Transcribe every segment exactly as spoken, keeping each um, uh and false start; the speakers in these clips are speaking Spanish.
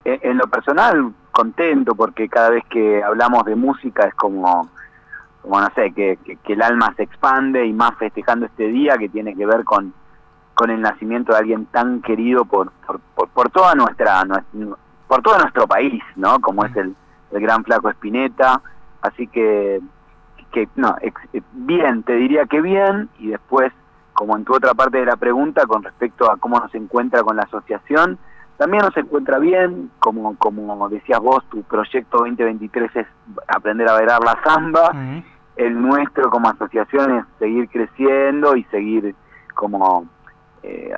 en, en lo personal, contento, porque cada vez que hablamos de música es como, como no sé, que, que, que el alma se expande, y más festejando este día que tiene que ver con, con el nacimiento de alguien tan querido por, por, por, por toda nuestra, nuestra, por todo nuestro país, ¿no? Como es el, el gran Flaco Spinetta. Así que, que no, ex, bien, te diría que bien. Y después, como en tu otra parte de la pregunta, con respecto a cómo nos encuentra con la asociación, también nos encuentra bien. Como, como decías vos, tu proyecto veinte veintitrés es aprender a bailar la samba. Uh-huh. El nuestro como asociación es seguir creciendo y seguir como eh,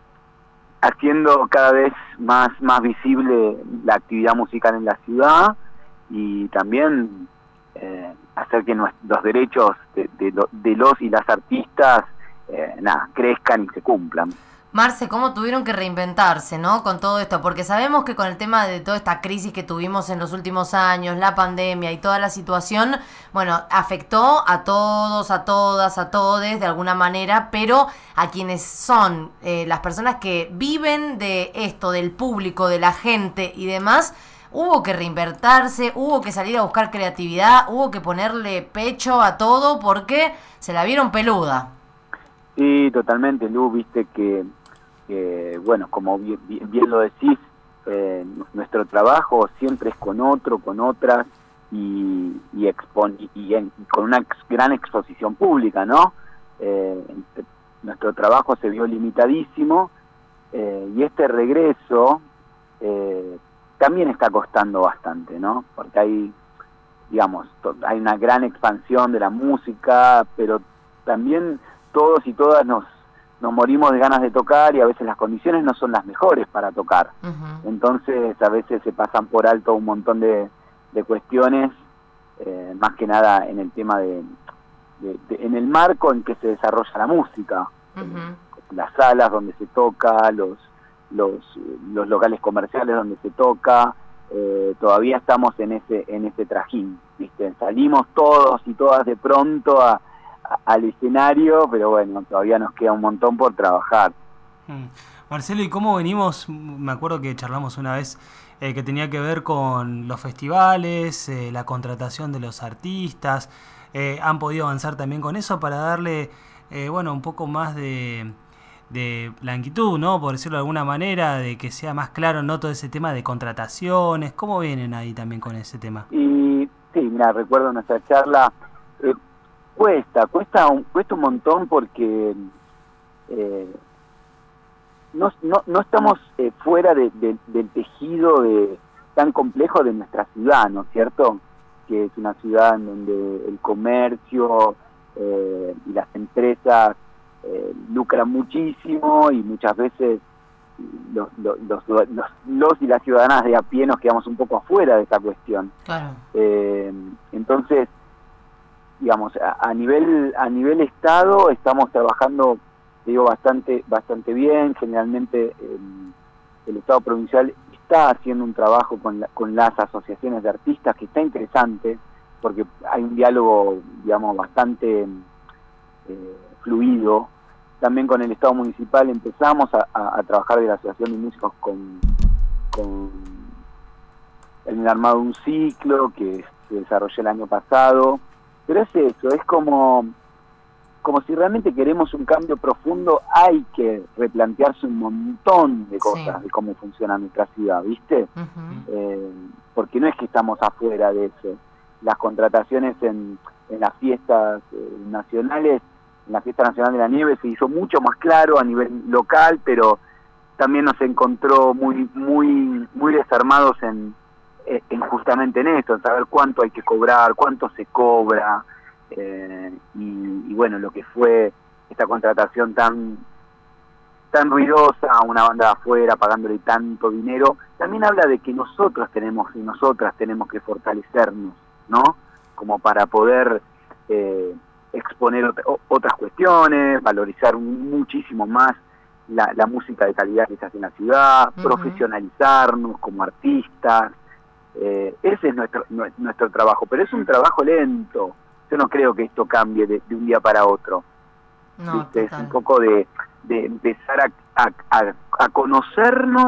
haciendo cada vez más, más visible la actividad musical en la ciudad, y también eh, hacer que nuestros, los derechos de, de, de los y las artistas eh, nada, crezcan y se cumplan. Marce, ¿cómo tuvieron que reinventarse, ¿no? Con todo esto, porque sabemos que con el tema de toda esta crisis que tuvimos en los últimos años, la pandemia y toda la situación, bueno, afectó a todos, a todas, a todes de alguna manera, pero a quienes son eh, las personas que viven de esto, del público, de la gente y demás, hubo que reinventarse, hubo que salir a buscar creatividad, hubo que ponerle pecho a todo porque se la vieron peluda. Sí, totalmente, Lu, viste que, que bueno, como bien, bien lo decís, eh, nuestro trabajo siempre es con otro, con otras, y, y, expon, y, y, en, y con una ex, gran exposición pública, ¿no? Eh, nuestro trabajo se vio limitadísimo, eh, y este regreso eh, también está costando bastante, ¿no? Porque hay, digamos, hay una gran expansión de la música, pero también todos y todas nos, nos morimos de ganas de tocar, y a veces las condiciones no son las mejores para tocar. Uh-huh. Entonces a veces se pasan por alto un montón de, de cuestiones, eh, más que nada en el tema de, de, de, en el marco en que se desarrolla la música. Uh-huh. Las salas donde se toca, los, los, los locales comerciales donde se toca, eh, todavía estamos en ese, en ese trajín, ¿viste? Salimos todos y todas de pronto a al escenario, pero bueno, todavía nos queda un montón por trabajar. Hmm. Marcelo, ¿y cómo venimos? Me acuerdo que charlamos una vez eh, que tenía que ver con los festivales, eh, la contratación de los artistas. Eh, ¿Han podido avanzar también con eso para darle, eh, bueno, un poco más de, de blanquitud, ¿no? Por decirlo de alguna manera, de que sea más claro, ¿no? Todo ese tema de contrataciones. ¿Cómo vienen ahí también con ese tema? Y sí, mira, recuerdo nuestra charla. Eh, Cuesta, cuesta un, cuesta un montón porque eh, no, no, no estamos eh, fuera de, de, del tejido de, tan complejo de nuestra ciudad, ¿no es cierto? Que es una ciudad en donde el comercio eh, y las empresas eh, lucran muchísimo, y muchas veces los, los, los, los, los y las ciudadanas de a pie nos quedamos un poco afuera de esa cuestión. Claro. Eh, entonces, digamos, a, a nivel a nivel estado estamos trabajando, digo, bastante bastante bien. Generalmente eh, el Estado provincial está haciendo un trabajo con, la, con las asociaciones de artistas que está interesante, porque hay un diálogo, digamos, bastante eh, fluido. También con el Estado municipal empezamos a, a, a trabajar de la Asociación de Músicos con, con el armado de un ciclo que se desarrolló el año pasado. Pero es eso, es como, como si realmente queremos un cambio profundo, hay que replantearse un montón de cosas, sí, de cómo funciona nuestra ciudad, ¿viste? Uh-huh. Eh, porque no es que estamos afuera de eso. Las contrataciones en, en las fiestas eh, nacionales, en la Fiesta Nacional de la Nieve se hizo mucho más claro a nivel local, pero también nos encontró muy, muy, muy desarmados en... En justamente en esto, en saber cuánto hay que cobrar, cuánto se cobra, eh, y, y bueno, lo que fue esta contratación tan tan ruidosa a una banda de afuera, pagándole tanto dinero, también habla de que nosotros tenemos y nosotras tenemos que fortalecernos, ¿no? Como para poder eh, exponer ot otras cuestiones, valorizar muchísimo más la, la música de calidad que se hace en la ciudad, uh-huh, profesionalizarnos como artistas. Eh, ese es nuestro nuestro trabajo, pero es un trabajo lento. Yo no creo que esto cambie de, de un día para otro. No, es un poco de, de empezar a, a, a, a conocernos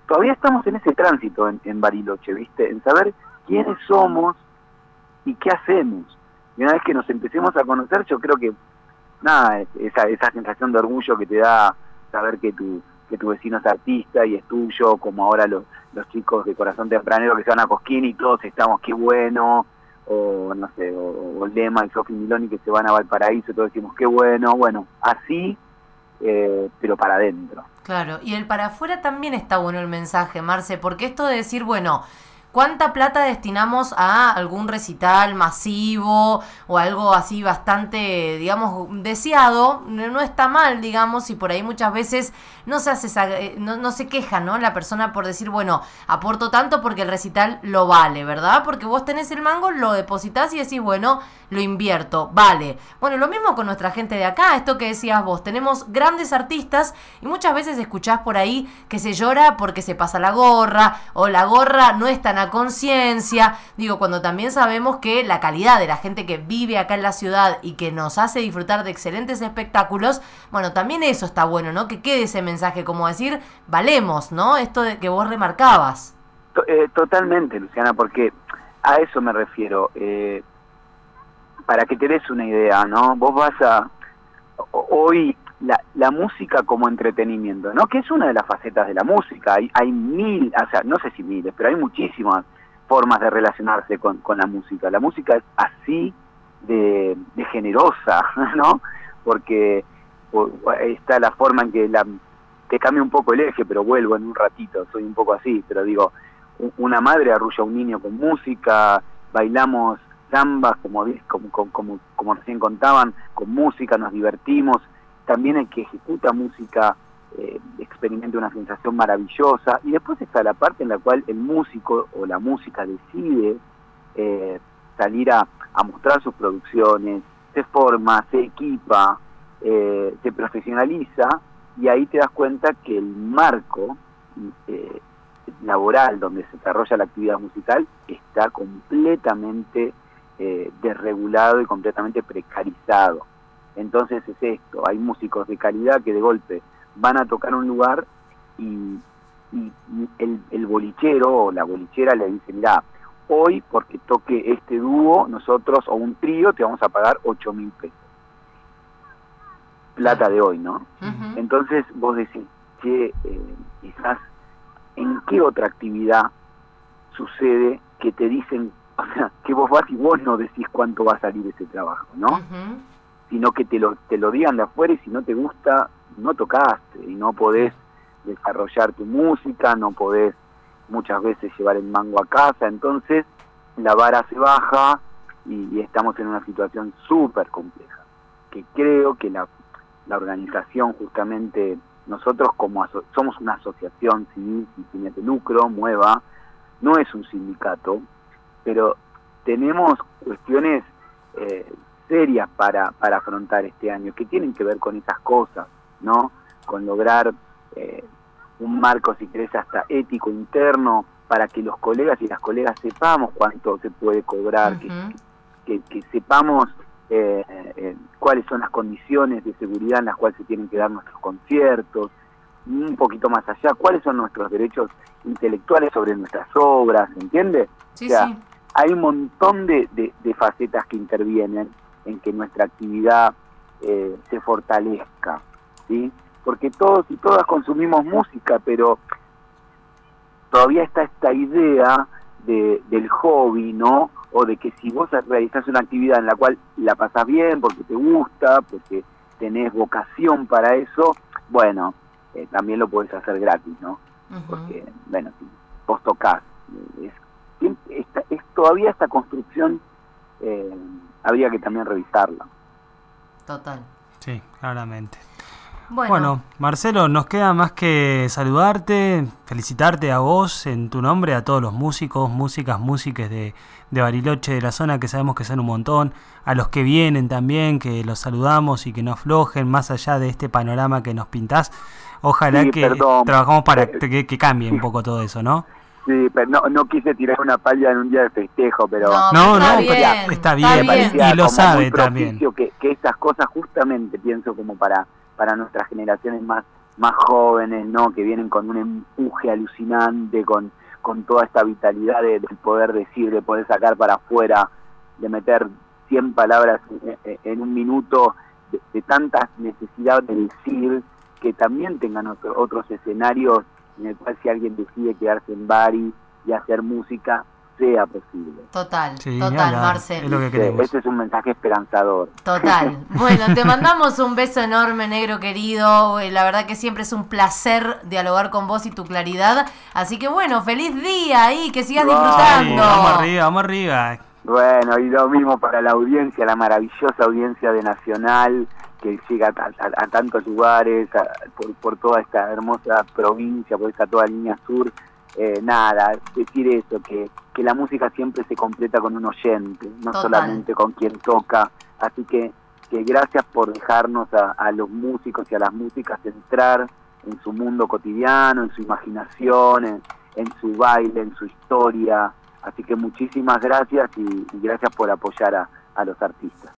todavía estamos en ese tránsito en, en Bariloche, ¿viste? En saber quiénes somos y qué hacemos. Y una vez que nos empecemos a conocer, yo creo que, nada, esa, esa sensación de orgullo que te da saber que tu, que tu vecino es artista y es tuyo, como ahora los, los chicos de Corazón Tempranero que se van a Cosquín y todos estamos, qué bueno, o no sé, o, o Lema y Sofi Miloni que se van a Valparaíso y todos decimos, qué bueno, bueno, así, eh, pero para adentro. Claro, y el para afuera también está bueno el mensaje, Marce, porque esto de decir, bueno, ¿cuánta plata destinamos a algún recital masivo o algo así bastante, digamos, deseado? No está mal, digamos, y por ahí muchas veces no se hace esa, no, no se queja, ¿no? La persona por decir, bueno, aporto tanto porque el recital lo vale, ¿verdad? Porque vos tenés el mango, lo depositás y decís, bueno, lo invierto, vale. Bueno, lo mismo con nuestra gente de acá, esto que decías vos, tenemos grandes artistas y muchas veces escuchás por ahí que se llora porque se pasa la gorra o la gorra no es tan a conciencia, digo, cuando también sabemos que la calidad de la gente que vive acá en la ciudad y que nos hace disfrutar de excelentes espectáculos, bueno, también eso está bueno, ¿no? Que quede ese mensaje, como decir, valemos, ¿no? Esto de que vos remarcabas. Eh, totalmente, Luciana, porque a eso me refiero. Eh, para que te des una idea, ¿no? Vos vas a... Hoy la, la música como entretenimiento, ¿no? Que es una de las facetas de la música. Hay, hay mil, o sea, no sé si miles, pero hay muchísimas formas de relacionarse con, con la música. La música es así de, de generosa, ¿no? Porque o, está la forma en que la... Te cambia un poco el eje, pero vuelvo en un ratito, soy un poco así, pero digo, una madre arrulla a un niño con música, bailamos zambas, como, como, como, como recién contaban, con música, nos divertimos. También el que ejecuta música eh, experimenta una sensación maravillosa. Y después está la parte en la cual el músico o la música decide eh, salir a, a mostrar sus producciones, se forma, se equipa, eh, se profesionaliza, y ahí te das cuenta que el marco eh, laboral donde se desarrolla la actividad musical está completamente eh, desregulado y completamente precarizado. Entonces es esto, hay músicos de calidad que de golpe van a tocar un lugar y, y el, el bolichero o la bolichera le dice, mirá, hoy porque toque este dúo, nosotros, o un trío, te vamos a pagar ocho mil pesos. Plata de hoy, ¿no? Uh-huh. Entonces vos decís, que eh, quizás, ¿en qué otra actividad sucede que te dicen, o sea, que vos vas y vos no decís cuánto va a salir ese trabajo, ¿no? Uh-huh. Sino que te lo, te lo digan de afuera y si no te gusta, no tocaste y no podés desarrollar tu música, no podés muchas veces llevar el mango a casa, entonces la vara se baja y, y estamos en una situación súper compleja, que creo que la la organización, justamente nosotros como aso- somos una asociación civil sin fines de lucro, Mueva, no es un sindicato, pero tenemos cuestiones eh, serias para, para afrontar este año, que tienen que ver con esas cosas, ¿no? Con lograr eh, un marco, si querés, hasta ético interno, para que los colegas y las colegas sepamos cuánto se puede cobrar, uh-huh. que, que, que sepamos Eh, eh, cuáles son las condiciones de seguridad en las cuales se tienen que dar nuestros conciertos, un poquito más allá, cuáles son nuestros derechos intelectuales sobre nuestras obras, ¿entiendes? Sí, o sea, sí. Hay un montón de, de, de facetas que intervienen en que nuestra actividad eh, se fortalezca, ¿sí? Porque todos y todas consumimos música, pero todavía está esta idea de, del hobby, ¿no? O de que si vos realizás una actividad en la cual la pasás bien, porque te gusta, porque tenés vocación para eso, bueno, eh, también lo podés hacer gratis, ¿no? Uh-huh. Porque, bueno, si vos tocás, es, es, es todavía esta construcción eh, habría que también revisarla. Total. Sí, claramente. Bueno. bueno, Marcelo, nos queda más que saludarte, felicitarte a vos en tu nombre, a todos los músicos, músicas, músiques de, de Bariloche, de la zona, que sabemos que son un montón, a los que vienen también, que los saludamos y que no aflojen, más allá de este panorama que nos pintás. Ojalá sí, que perdón. trabajamos para que, que cambie un poco todo eso, ¿no? Sí, pero no, no quise tirar una palla en un día de festejo, pero... No, no, está, no, bien, está, está bien, está bien. Y lo sabe también. Que, que estas cosas justamente, pienso, como para... para nuestras generaciones más más jóvenes, ¿no? Que vienen con un empuje alucinante, con, con toda esta vitalidad de, de poder decir, de poder sacar para afuera, de meter cien palabras en, en un minuto, de, de tantas necesidades de decir, que también tengan otro, otros escenarios en el cual si alguien decide quedarse en Bari y hacer música, sea posible. Total, Sí, total, ala, Marcel. es lo que queremos. Ese es un mensaje esperanzador. Total. Bueno, te mandamos un beso enorme, negro querido. La verdad que siempre es un placer dialogar con vos y tu claridad. Así que bueno, feliz día ahí, que sigas Wow. disfrutando. Sí, vamos arriba, vamos arriba. Bueno, y lo mismo para la audiencia, la maravillosa audiencia de Nacional, que llega a, a, a tantos lugares, a, por, por toda esta hermosa provincia, por esta toda línea sur. Eh, nada, decir eso, que, que la música siempre se completa con un oyente, no Total. solamente con quien toca. Así que, que gracias por dejarnos a, a los músicos y a las músicas entrar en su mundo cotidiano, en su imaginación, en, en su baile, en su historia. Así que muchísimas gracias y, y gracias por apoyar a, a los artistas.